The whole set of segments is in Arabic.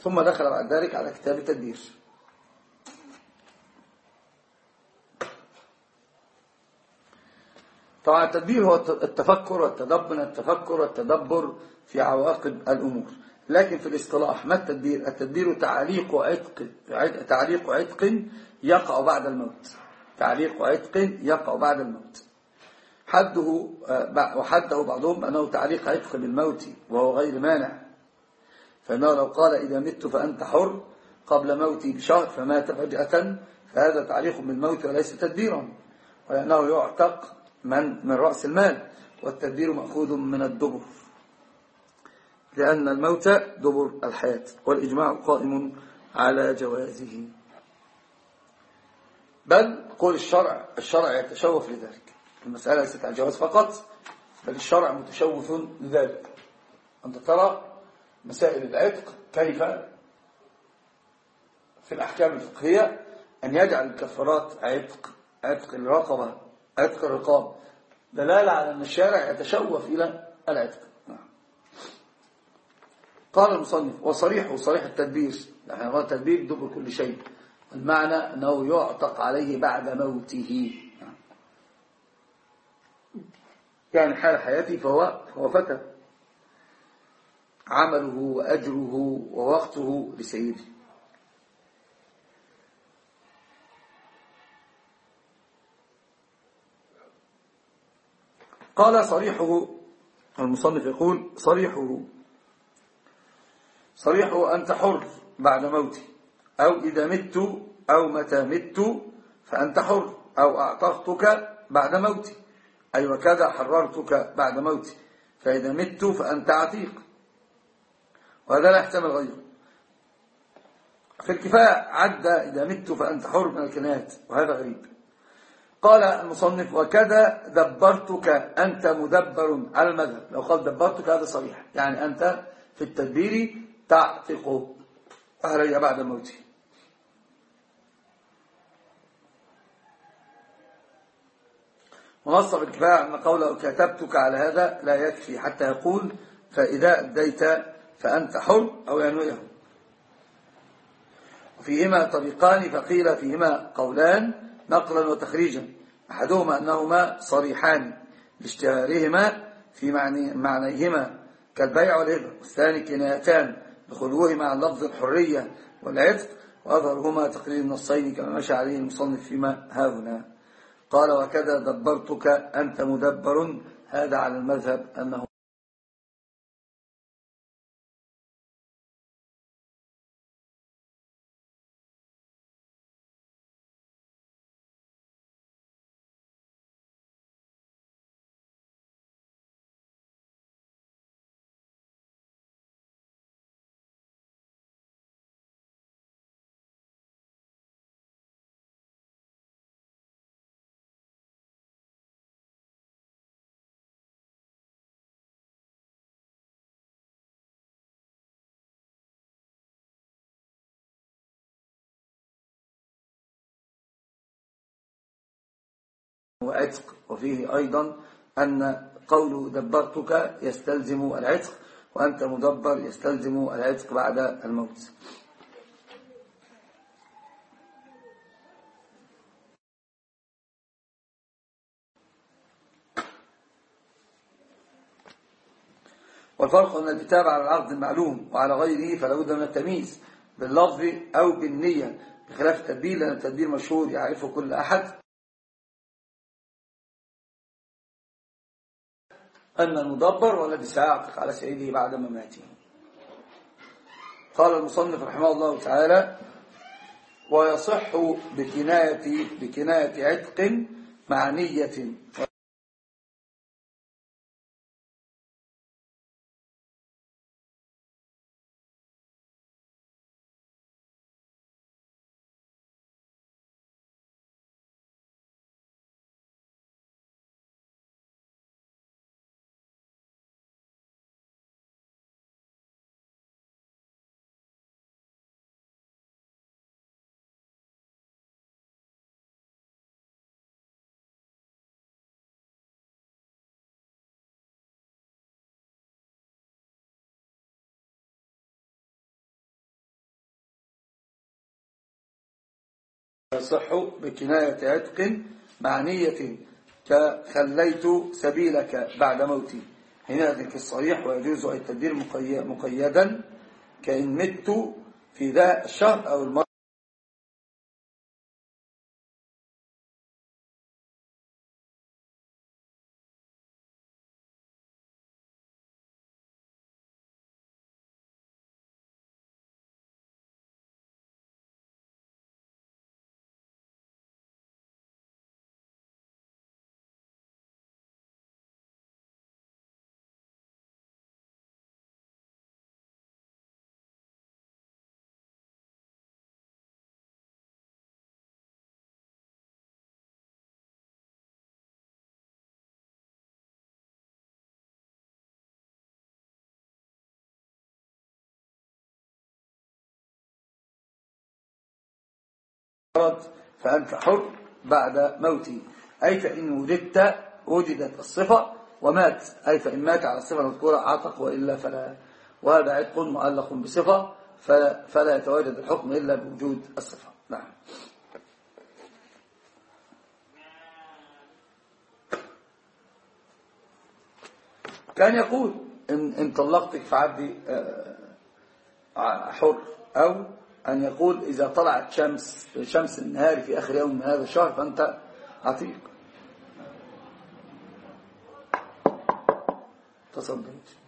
ثم دخل بعد ذلك على كتاب التدبير. طبعا التدبير هو التفكر والتدبر في عواقب الأمور. لكن في الاصطلاح ما التدبير؟ التدبير تعليق عتق يقع بعد الموت. تعليق عتق يقع بعد الموت. وحده بعضهم أنه تعليق عتق بالموت وهو غير مانع، فإنه لو قال إذا مت فأنت حر قبل موتي بشهر فمات فجأة فهذا تعليق بالموت وليس تدبيرا، ولأنه يعتق من رأس المال، والتدبير مأخوذ من الدبر، لأن الموت دبر الحياة، والإجماع قائم على جوازه. بل قول الشرع يتشوف لذلك. المسألة ليست على الجواز فقط، بل الشرع متشوف لذلك. أنت ترى مسائل العتق كيف في الأحكام الفقهية أن يجعل الكفارات عتق الرقبة، عتق الرقاب، دلالة على أن الشارع يتشوف إلى العتق. قال المصنف صريح التدبير، نحن نرى التدبير دبر كل شيء، المعنى أنه يعتق عليه بعد موته، يعني حال حياته فهو فتى، عمله وأجره ووقته لسيده. قال صريحه، المصنف يقول صريحه أنت حر بعد موتي، أو إذا مت أو متى مت فأنت حر، أو أعتقتك بعد موتي، أي وكذا حررتك بعد موتي، فإذا مت فأنت عتيق، وهذا لا يحتمل غيره. في الكفاية عد إذا مت فأنت حر من الكنايات، وهذا غريب. قال المصنف وكذا دبرتك أنت مدبر على المذهب. لو قال دبرتك هذا صريح، يعني أنت في التدبير تعتق أهلي بعد موته. ونص في الكفاية أن قوله كتبتك على هذا لا يكفي حتى يقول فإذا أديت فأنت حر أو ينويه. وفيهما طريقان، فقيل فيهما قولان نقلا وتخريجا، أحدهما أنهما صريحان لاشتهارهما في معنيهما كالبيع والهبة، والثاني كنايتان لخلوهما عن لفظ الحرية والعتق، وأظهرهما تقرير النصين كما مشى عليه المصنف فيما هاهنا. قال وكذا دبرتك أنت مدبر، هذا على المذهب أنه وعتق. وفيه أيضا أن قوله دبرتك يستلزم العتق، وأنت مدبر يستلزم العتق بعد الموت. والفرق أن الكتاب على العقد المعلوم وعلى غيره فلا بد من التمييز باللفظ أو بالنية، بخلاف التدبير، لأن التدبير مشهور يعرفه كل أحد، أن المدبر والذي سيعتق على سيده بعد مماته. قال المصنف رحمه الله تعالى ويصح بكناية عتق مع نية يصح بكناية عتق مع نية كخليت سبيلك بعد موتي، حينئذ كالصريح، ويجوز أن التدبير مقيدا كإن مت في ذا الشهر أو المرة. فأنت حر بعد موتي، أي فإن وجدت الصفة ومات، أي فإن مات على الصفة المذكورة عتق، وإلا فلا. وهذا عتق معلق بصفة، فلا يتواجد الحكم إلا بوجود الصفة. نعم. كان يقول إن طلقتك فعبدي حر، أو أن يقول إذا طلعت شمس النهار في آخر يوم من هذا الشهر فأنت عتيق. تصدق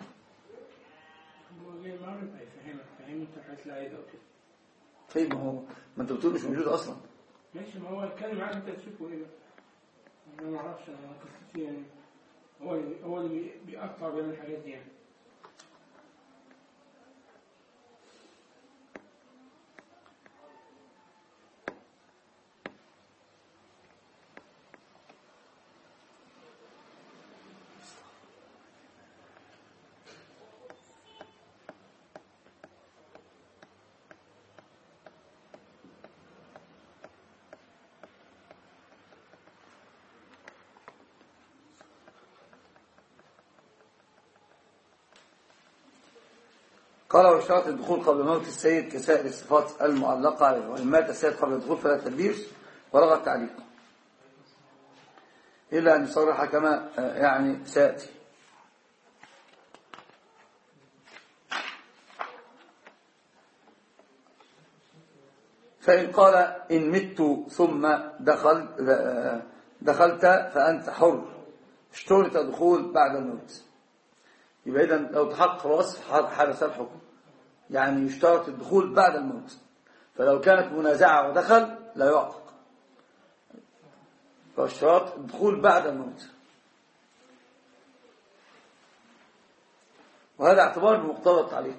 طيب، ما انت بتقول مش موجود اصلا. ماشي، ما هو الكلام معاك انت تشوفه ايه بقى؟ انا ما اعرفش، انا قصتي يعني هو اللي بيقطع بين الحاجات دي يعني. قال وشرط الدخول قبل موت السيد كسائر الصفات المعلقة عليه، وإن مات السيد قبل الدخول فلا تدبير ولغى التعليق، إلا أن يصرح كما يعني سيأتي. فإن قال إن مت ثم دخلت فأنت حر، اشترط دخول بعد الموت، يبقى إذن لو تحقق الوصف حدث الحكم، يعني يشترط الدخول بعد الموت. فلو كانت منازعة ودخل لا يعتق، فاشتراط الدخول بعد الموت، وهذا اعتبار بمقتضى التعليق.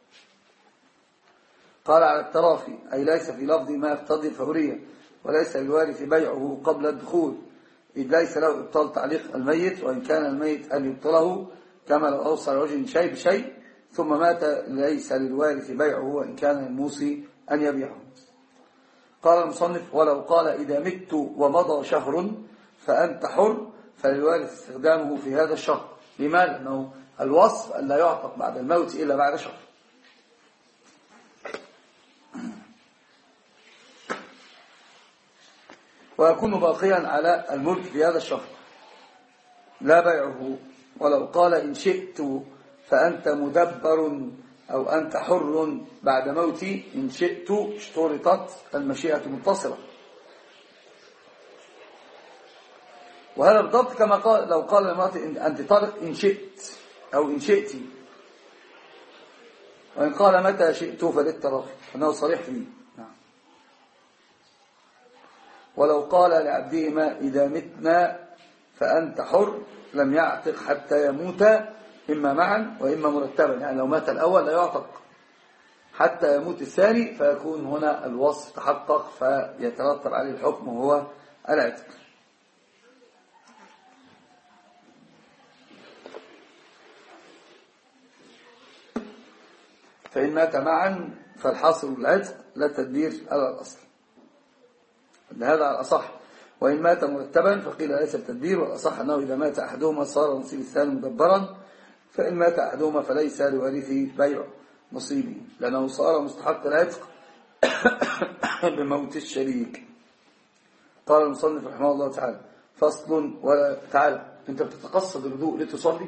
قال على التراخي، أي ليس في لفظ ما يقتضي الفورية، وليس للوارث بيعه قبل الدخول، إذ ليس له إبطال تعليق الميت، وإن كان الميت أن يبطله، كما لو أوصى رجل شيء بشيء ثم مات ليس للوارث بيعه، وإن كان الموصي أن يبيعه. قال المصنف ولو قال إذا مت ومضى شهر فأنت حر، فللوارث استخدامه في هذا الشهر. لماذا؟ لأنه الوصف أن لا يعتق بعد الموت إلا بعد شهر. ويكون باقيا على الملك في هذا الشهر لا بيعه. ولو قال إن شئت فأنت مدبر أو أنت حر بعد موتي، إن شئت اشترطت المشيئة متصلة، وهذا بالضبط كما قال لو قال للمرأة أنت طالق إن شئت أو إن شئت، وإن قال متى شئت فللتراخي، أنه صريح فيه. نعم. ولو قال لعبدهما إذا متنا فأنت حر، لم يعتق حتى يموت، إما معا وإما مرتبا، يعني لو مات الأول لا يعتق حتى يموت الثاني، فيكون هنا الوصف تحقق فيترتب عليه الحكم وهو العتق. فإن مات معا فالحاصل العتق لا تدبير على الأصل، هذا على الأصح. وإن مات مرتبا فقيل ليس التدبير، والأصح أنه إذا مات أحدهما صار نصيب الثاني مدبرا، فإن مات أحدهما فليس لوارثه بيع نصيبه، لأنه صار مستحق العتق بموت الشريك. قال المصنف رحمه الله تعالى: فصل. ولا تعالى، أنت بتتقصد الوضوء لتصلي؟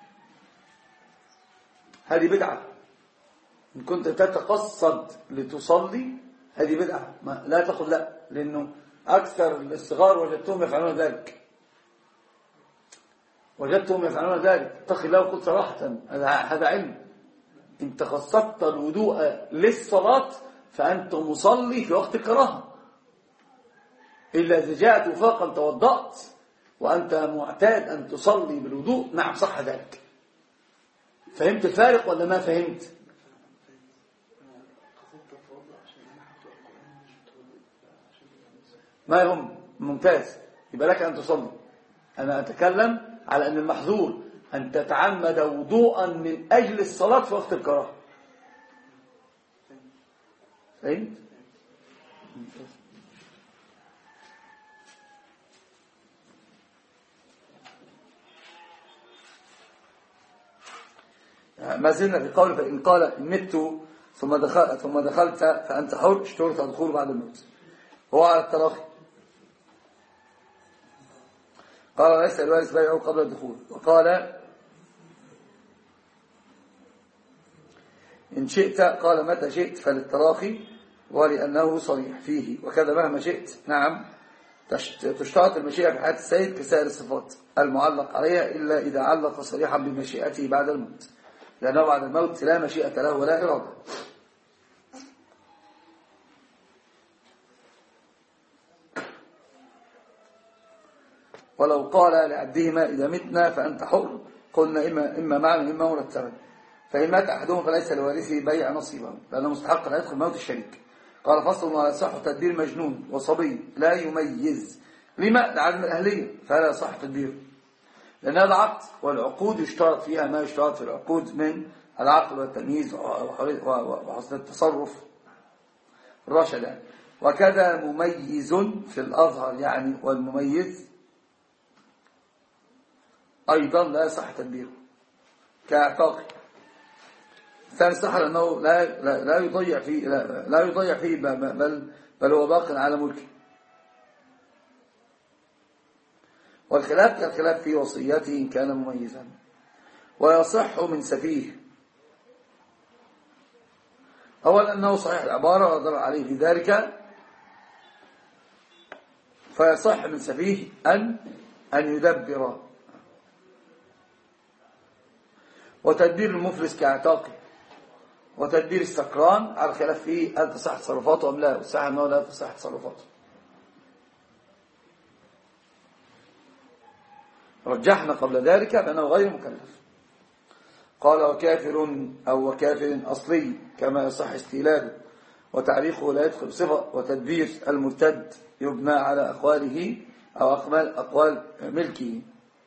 هذه بدعة. إن كنت تتقصد لتصلي هذه بدعة، لا تقل لا، لأنه أكثر الصغار وجدتهم يفعلون ذلك. اتق الله وقل صراحة، هذا علم. إن تقصدت الوضوء للصلاة فأنت مصلي في وقت الكراهة، إلا إذا جاءت وفاقا توضأت وأنت معتاد أن تصلي بالوضوء، نعم صح ذلك. فهمت الفارق ولا ما فهمت؟ ما يهم، ممتاز، يبقى لك أن تصلي. أنا أتكلم على أن المحظور أن تتعمد وضوءا من أجل الصلاة في وقت الكراهة. فهمت؟ ما زلنا في قول: فإن قال إن مت ثم دخلت فأنت حر، اشترط الدخول بعد الموت. هو على التراخي. قال: ليس الوارث بيعه قبل الدخول. وقال: إن شئت، قال متى شئت، فللتراخي ولأنه صريح فيه. وكذا مهما شئت، نعم تشترط المشيئة في حياة السيد كسائر الصفات المعلق عليها، إلا إذا علق صريحا بمشيئته بعد الموت، لأنه بعد الموت لا مشيئة له ولا إرادة. ولو قال لعبدهما إذا متنا فأنت حر، قلنا إما معا إما مرتبا. فإن مات أحدهم فليس لوارثه بيع نصيبه، لأنه مستحق أن يدخل موت الشريك. قال: فصل. ولا يصح تدبير مجنون وصبي لا يميز لما لعدم الأهلية، فلا يصح تدبيره، لأن هذا عقد، والعقود يشترط فيها ما يشترط في العقود من العقل والتمييز وحسن التصرف الرشد. وكذا مميز في الأظهر يعني، والمميز أيضا لا يصح تدبيره كاعتاق. الثاني صح لأنه لا يضيع فيه بل هو باق على ملكه. والخلاف كالخلاف في وصيته إن كان مميزا. ويصح من سفيه. أولا أنه صحيح العبارة وضر عليه في ذلك، فيصح من سفيه أن يدبر. وتدبير المفلس كاعتاقه. وتدبير السكران على الخلاف فيه هل تصح تصرفاته أم لا، والصحيح أنه لا تصح تصرفاته. رجحنا قبل ذلك بأنه غير مكلف. قال: وكافر أو وكافر أصلي كما يصح استيلاده وتعريخه لا يدخل صفة. وتدبير المرتد يبنى على أقواله أو أقوال ملكه.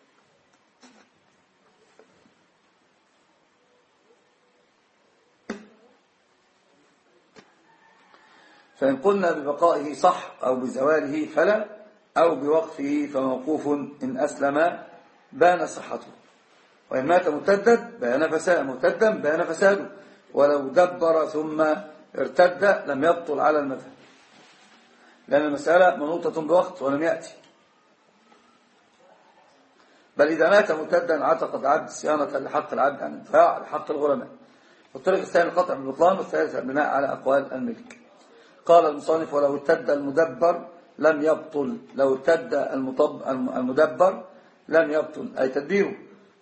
فإن قلنا ببقائه صح، أو بزواله فلا، أو بوقفه فموقوف. إن أسلم بان صحته، وإن مات مرتدا بان فساده. ولو دبر ثم ارتد لم يبطل على المذهب، لأن المسألة منوطة بوقت ولم يأتي. بل إذا مات مرتدا اعتقد عبد صيانة لحق العبد عن انتفاع لحق الغرماء. والطريق الثاني القطع بالبطلان، والثالث البناء على أقوال الملك. قال المصنف: ولو ارتد المدبر لم يبطل. لو ارتد المدبر لم يبطل، أي تدبيره،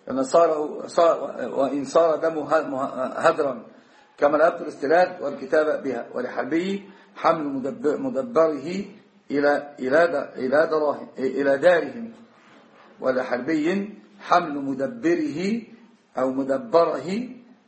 وإن صار دمه هدرا كما لا يبطل الاستلاد والكتابة بها. ولحربي حمل مدبره إلى دارهم. ولحربي حمل مدبره أو مدبره،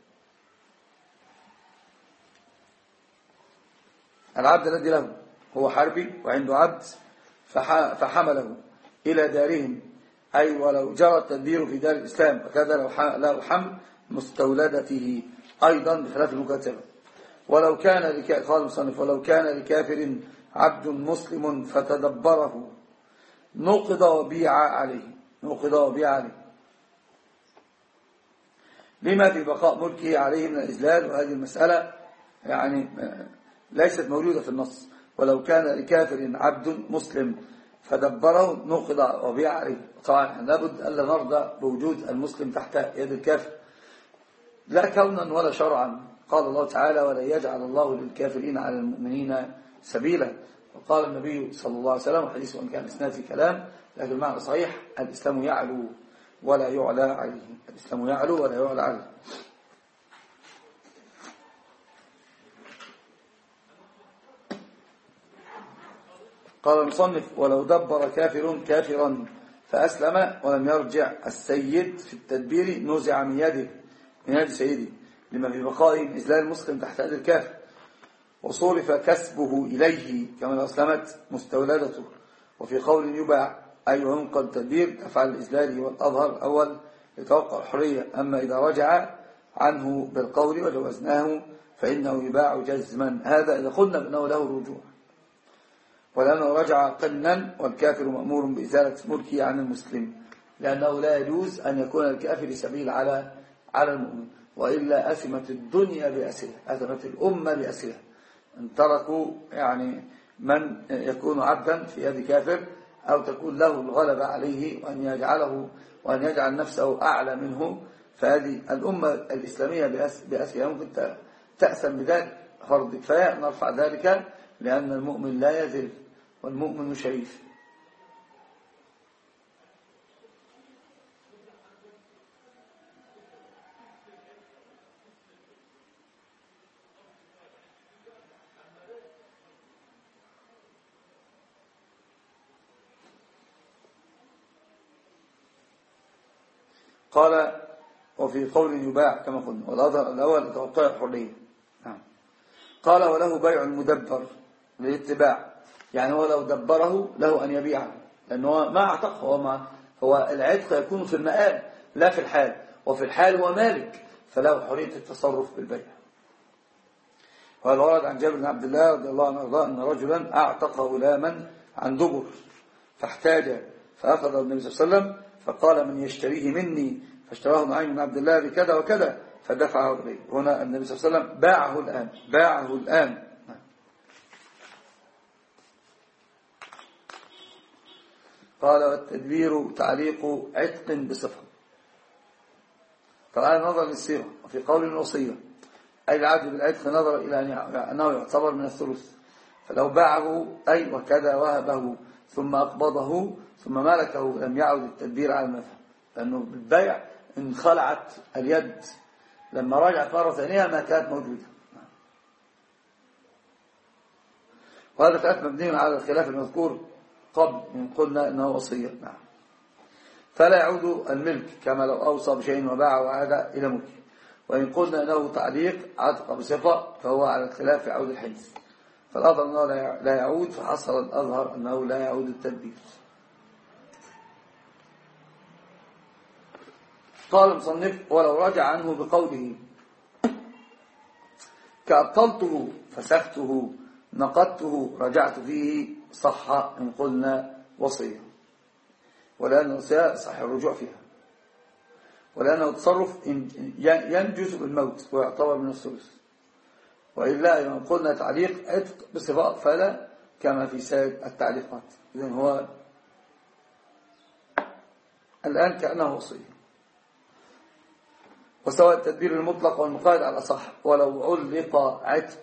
العبد الذي له هو حربي وعنده عبد فحمله إلى دارهم، أي ولو جرى التدبير في دار الإسلام. وكذا لو حمل مستولدته أيضا بخلاف المكاتبة. ولو كان قال المصنف: ولو كان لكافر عبد مسلم فتدبره نقض وبيع عليه. لما في بقاء ملكه عليه من الإذلال. وهذه المسألة يعني ليست موجودة في النص. ولو كان لكافر عبد مسلم فدبره نقض وبيع عليه. طبعا لابد ألا نرضى بوجود المسلم تحت يد الكافر، لا كونا ولا شرعا. قال الله تعالى: ولا يجعل الله للكافرين على المؤمنين سبيلا. وقال النبي صلى الله عليه وسلم، حديث وإن كان إسناده كلام لكن المعنى صحيح: الإسلام يعلو ولا يعلى عليه. الإسلام يعلو ولا يعلى عليه. قال المصنف: ولو دبر كافر كافرا فأسلم ولم يرجع السيد في التدبير نزع من يد سيده، لما في بقائه من إذلال المسلم تحت يد الكافر، وصرف كسبه إليه كما لو أسلمت مستولدته. وفي قول يباع أي ينقل التدبير تفعل الإذلال والأظهر الأول لتوقع الحرية. أما إذا رجع عنه بالقول وجوزناه فإنه يباع جزما، هذا إذا قلنا بأنه له الرجوع، ولأنه رجع قنا والكافر مأمور بإزالة ملكه عن المسلم، لأنه لا يجوز أن يكون الكافر سبيل على المؤمن، وإلا أثمت الدنيا بأسرها، أثمت الأمة بأسرها، ان تركوا يعني من يكون عبدا في يد كافر أو تكون له الغلبة عليه وأن يجعل نفسه أعلى منه، فهذه الأمة الإسلامية بأسرها ممكن تأثم بذلك. فرض كفاية نرفع ذلك، لأن المؤمن لا يذل والمؤمن شريف. قال: وفي قول يباع كما قلنا، والأظهر الأول توقع الحرية. قال: وله بيع المدبر للاتباع، يعني هو لو دبره له أن يبيعه، لأنه ما اعتقه، هو العتق يكون في المآل لا في الحال، وفي الحال هو مالك فله حرية التصرف بالبيع. وقال ورد عن جابر بن عبد الله رضي الله عنه وارضاه أن رجلا أعتق غلاما عن دبر فاحتاج، فأخذ النبي صلى الله عليه وسلم فقال: من يشتريه مني؟ فاشتراه نعيم بن عبد الله بكذا وكذا فدفعه إليه. هنا النبي صلى الله عليه وسلم باعه الآن. قال: والتدبير تعليق عتق بصفة. طبعا نظر للصيغة، وفي قول الوصية أي العدل بالعتق نظر إلى أنه يعتبر من الثلث، فلو باعه أي وكذا وهبه ثم أقبضه ثم ملكه لم يعد التدبير على المذهب، لأنه بالبيع انخلعت اليد، لما رجعت مرة ثانية ما كانت موجودة. وهذا خلاف مبني على الخلاف المذكور قبل، إن قلنا إنه وصية. فلا يعود الملك كما لو أوصى بشيء وباع وعاد إلى ملكه. وإن قلنا إنه تعليق عتق بصفة فهو على الخلاف يعود الحديث، فالأظهر أنه لا يعود، فحصل الأظهر أنه لا يعود التدبير. قال المصنف: ولو رجع عنه بقوله كأبطلته فسخته نقضته رجعت فيه صح إن قلنا وصية، ولأن الوصية صح الرجوع فيها، ولأنه تصرف ينجز بالموت ويعتبر من الثلث. وإلا إذا قلنا تعليق عتق بصفاء فلا، كما في سائر التعليقات. إذن هو الآن كأنه وصية. وسواء التدبير المطلق والمقيد على صح، ولو علق عتق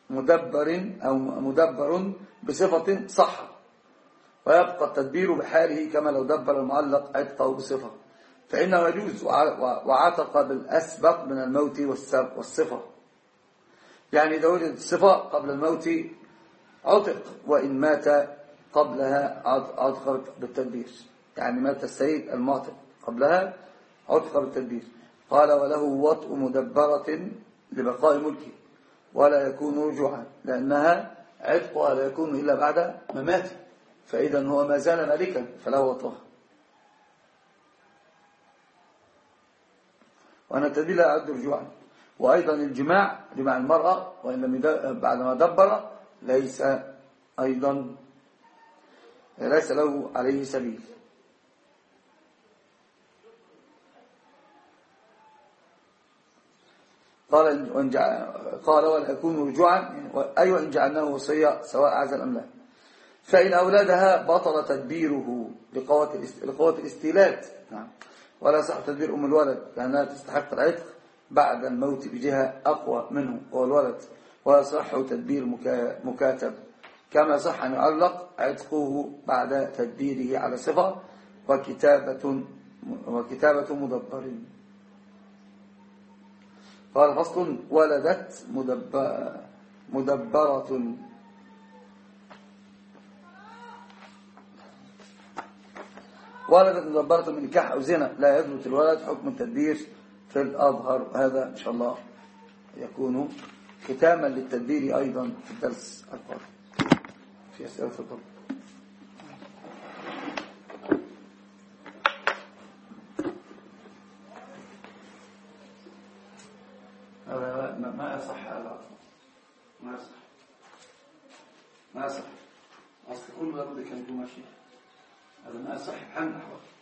مدبر بصفة صح، ويبقى التدبير بحاله كما لو دبر المعلق عتقه بصفة، فإنه يجوز وعتق بالأسبق من الموت والصفة. يعني إذا وجدت الصفة قبل الموت عتق، وإن مات قبلها عتق بالتدبير، يعني مات السيد المعتق قبلها عتق بالتدبير. قال: وله وطء مدبرة لبقاء ملكه ولا يكون رجوعا، لأنها عتقها لا يكون إلا بعد مماته، فإذا هو ما زال مالكا فله وطئها. وأن التدبير لا يعد رجوعا. وأيضا الجماع المرأة وإن لم بعدما دبر ليس له عليه سبيل. قال: ولا يكون رجوعا، أيوة إن جعلناه وصية سواء عزل أم لا. فإن أولادها بطل تدبيره لقوة الاستيلاد. نعم. ولا يصح تدبير أم الولد لأنها تستحق العتق بعد الموت بجهة أقوى منه هو الولد، ويصح تدبير مكاتب كما يصح أن يعلق عتقه بعد تدبيره على صفة وكتابة مدبر. قال فصل: ولدت مدبرة من نكاح أو زنا لا يثبت الولد حكم التدبير في الأظهر. هذا إن شاء الله يكون ختاما للتدبير أيضا في الدرس القادم. في أسئلة تفضل. ما يصح هذا، ما يصح أصل كل ما بدك أن تكون ماشي، هذا ما يصح بحال الأحوال.